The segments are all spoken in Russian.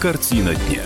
Картина дня.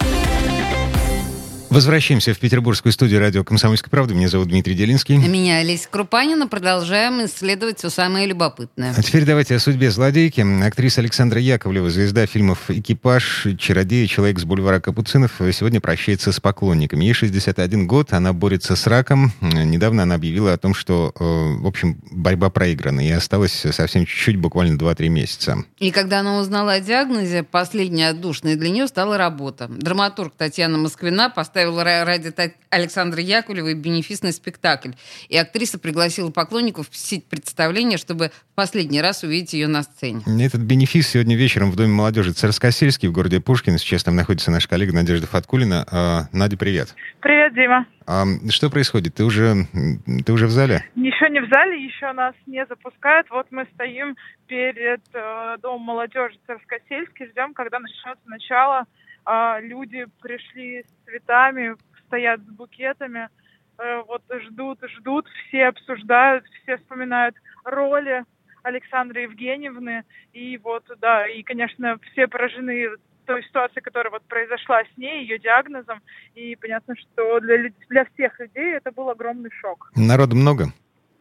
Возвращаемся в петербургскую студию радио «Комсомольская правда». Меня зовут Дмитрий Делинский. Меня Олеся Крупанина. Продолжаем исследовать все самое любопытное. А теперь давайте о судьбе злодейки. Актриса Александра Яковлева, звезда фильмов «Экипаж», «Чародей», «Человек с бульвара Капуцинов», сегодня прощается с поклонниками. Ей 61 год, она борется с раком. Недавно она объявила о том, что, в общем, борьба проиграна. И осталось совсем чуть-чуть, буквально 2-3 месяца. И когда она узнала о диагнозе, последней отдушной для нее стала работа. Драматург Татьяна Москвина поставила ради Александры Яковлевой бенефисный спектакль. И актриса пригласила поклонников посетить представление, чтобы в последний раз увидеть ее на сцене. Этот бенефис сегодня вечером в Доме молодежи Царскосельский в городе Пушкино. Сейчас там находится наша коллега Надежда Фаткуллина. Надя, привет. Привет, Дима. Что происходит? Ты уже в зале? Еще не в зале, еще нас не запускают. Вот мы стоим перед Домом молодежи Царскосельский, ждем, когда начнется начало. Люди пришли с цветами, стоят с букетами, вот ждут, все обсуждают, все вспоминают роли Александры Евгеньевны. И вот, да, и, конечно, все поражены той ситуацией, которая вот произошла с ней, ее диагнозом. И понятно, что для всех людей это был огромный шок. Народу много?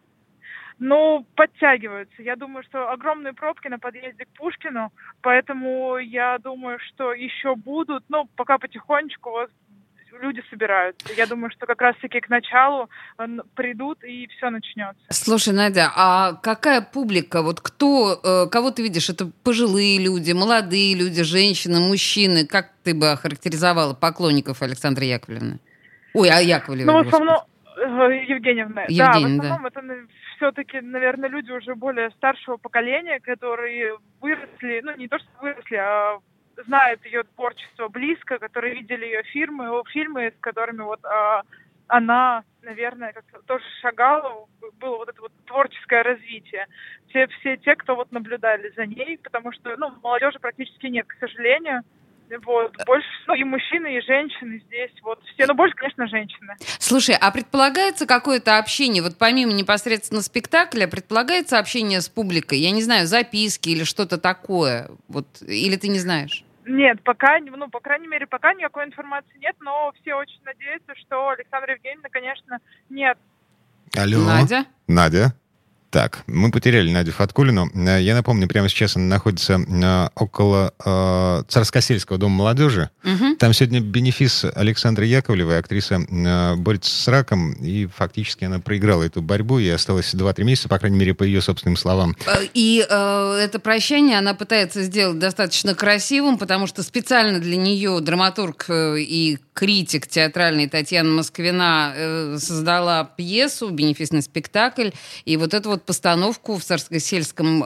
Подтягиваются. Я думаю, что огромные пробки на подъезде к Пушкину, поэтому я думаю, что еще будут, пока потихонечку вот люди собираются. Я думаю, что как раз-таки к началу придут и все начнется. Слушай, Надя, а какая публика? Вот кого ты видишь? Это пожилые люди, молодые люди, женщины, мужчины? Как ты бы охарактеризовала поклонников Александры Яковлевны? Ой, Яковлевой. В основном Евгеньевна. Да, в основном это все-таки, наверное, люди уже более старшего поколения, которые выросли, не то что выросли, а знают ее творчество близко, которые видели ее фильмы, с которыми она, наверное, как-то тоже шагала, было вот это вот творческое развитие. Все те, кто наблюдали за ней, потому что, молодежи практически нет, к сожалению. Больше, и мужчины, и женщины здесь, все, но больше, конечно, женщины. Слушай, а предполагается какое-то общение, помимо непосредственно спектакля, предполагается общение с публикой? Я не знаю, записки или что-то такое, или ты не знаешь? Нет, пока, по крайней мере, пока никакой информации нет, но все очень надеются, что Александра Евгеньевна, конечно, нет. Алло. Надя? Так, мы потеряли Надю Фаткуллину. Я напомню, прямо сейчас она находится около Царскосельского дома молодежи. Угу. Там сегодня бенефис Александры Яковлевой. Актриса борется с раком, и фактически она проиграла эту борьбу. Ей осталось 2-3 месяца, по крайней мере, по ее собственным словам. И это прощание она пытается сделать достаточно красивым, потому что специально для нее драматург и критик театральный Татьяна Москвина создала пьесу, бенефисный спектакль, и эту постановку в Царскосельском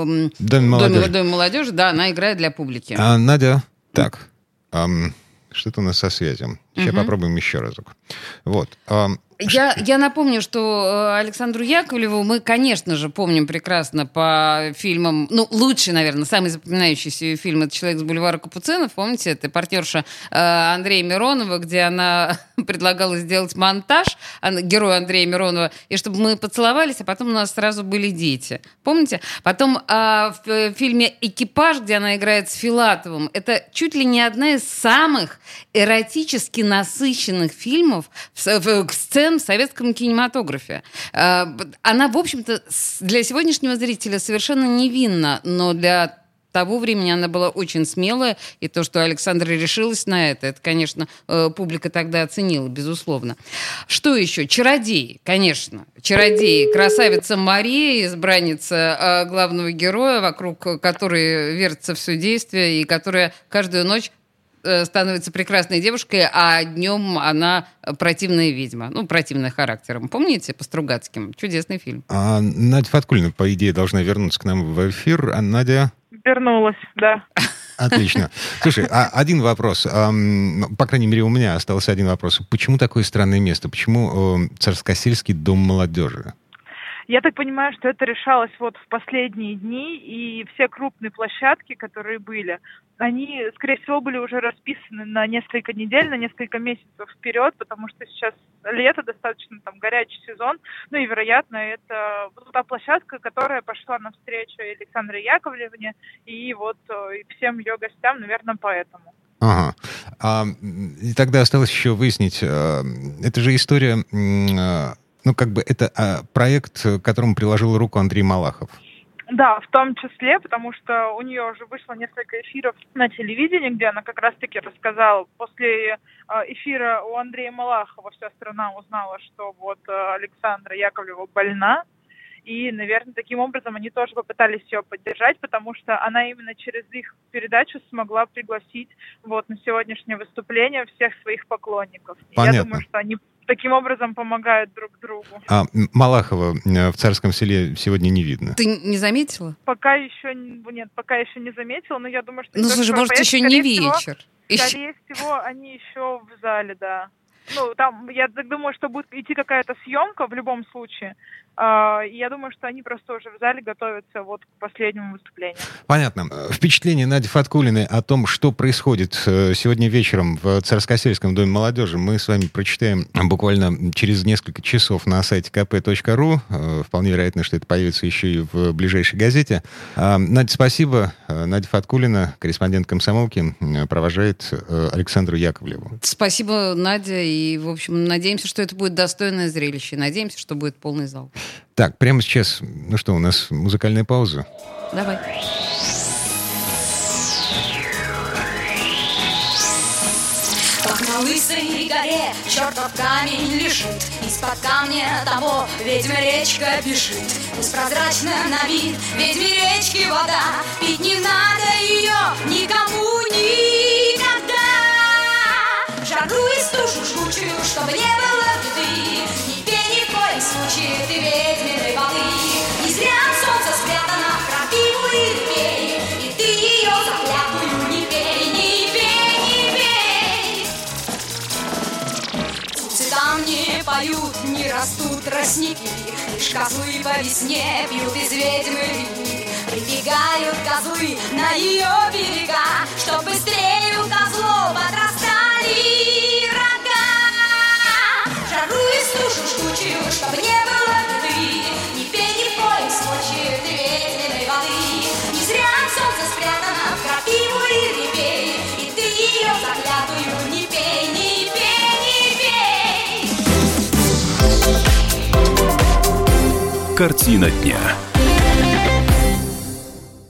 доме молодежи, да, она играет для публики. Надя, так, что-то у нас со связью. Сейчас попробуем еще разок. Я напомню, что Александру Яковлеву мы, конечно же, помним прекрасно по фильмам, лучший, наверное, самый запоминающийся ее фильм — это «Человек с бульвара Капуцинов». Помните, это партнерша Андрея Миронова, где она предлагала сделать монтаж, герою Андрея Миронова, и чтобы мы поцеловались, а потом у нас сразу были дети. Помните? Потом в фильме «Экипаж», где она играет с Филатовым, это чуть ли не одна из самых эротически насыщенных фильмов сцен в советском кинематографе. Она, в общем-то, для сегодняшнего зрителя совершенно невинна, но для того времени она была очень смелая, и то, что Александра решилась на это, конечно, публика тогда оценила, безусловно. Что еще? «Чародей», конечно. «Чародей». Красавица Мария, избранница главного героя, вокруг которой вертится все действие, и которая каждую ночь становится прекрасной девушкой, а днем она противная ведьма. Противная характером. Помните, по Стругацким? Чудесный фильм. Надя Фаткуллина, по идее, должна вернуться к нам в эфир. А Надя? Вернулась, да. Отлично. Слушай, один вопрос. По крайней мере, у меня остался один вопрос. Почему такое странное место? Почему Царскосельский дом молодежи? Я так понимаю, что это решалось в последние дни, и все крупные площадки, которые были, они, скорее всего, были уже расписаны на несколько недель, на несколько месяцев вперед, потому что сейчас лето, достаточно горячий сезон, и, вероятно, это та площадка, которая пошла навстречу Александре Яковлевне и всем ее гостям, наверное, поэтому. Ага. И тогда осталось еще выяснить, это же история, это проект, к которому приложил руку Андрей Малахов. Да, в том числе, потому что у нее уже вышло несколько эфиров на телевидении, где она как раз-таки рассказала, после эфира у Андрея Малахова вся страна узнала, что вот Александра Яковлева больна. И, наверное, таким образом они тоже попытались ее поддержать, потому что она именно через их передачу смогла пригласить вот на сегодняшнее выступление всех своих поклонников. Понятно. Я думаю, что они таким образом помогают друг другу. А Малахова в Царском Селе сегодня не видно. Ты не заметила? Пока еще не заметила, но я думаю, что... Ну, слушай, может, еще не вечер. Скорее всего, они еще в зале, да. Ну, там, я так думаю, что будет идти какая-то съемка в любом случае. Я думаю, что они просто уже в зале готовятся вот к последнему выступлению. Понятно. Впечатление Нади Фаткуллиной о том, что происходит сегодня вечером в Царскосельском доме молодежи, мы с вами прочитаем буквально через несколько часов на сайте kp.ru. Вполне вероятно, что это появится еще и в ближайшей газете. Надя, спасибо. Надя Фаткуллина, корреспондент «Комсомолки», провожает Александру Яковлеву. Спасибо, Надя. И, в общем, надеемся, что это будет достойное зрелище. Надеемся, что будет полный зал. Так, прямо сейчас, у нас музыкальная пауза. Давай. Как на лысой горе чертов камень лежит, из-под камня того ведьма речка бежит. Пусть прозрачно на вид ведьме речки вода, пить не надо ее никому никогда. Жару и стужу жгучую, чтобы не было беды, не пей ни в коем случае ты ведьминой воды. Не зря солнце спрятано в крапиву и репей, и ты ее заклятую не пей, не пей, не пей. Птицы там не поют, не растут тростники, лишь козлы по весне пьют из ведьмы реки. Прибегают козлы на ее берега, чтоб быстрее у козлов отрастали рога. Жару и стужу жгучую, чтоб не было беды, не пей ни в коем случае ты ведьминой воды. Не зря солнце спрятано в крапиву и репей, и ты ее заклятую не пей, не пей, не пей. Картина дня.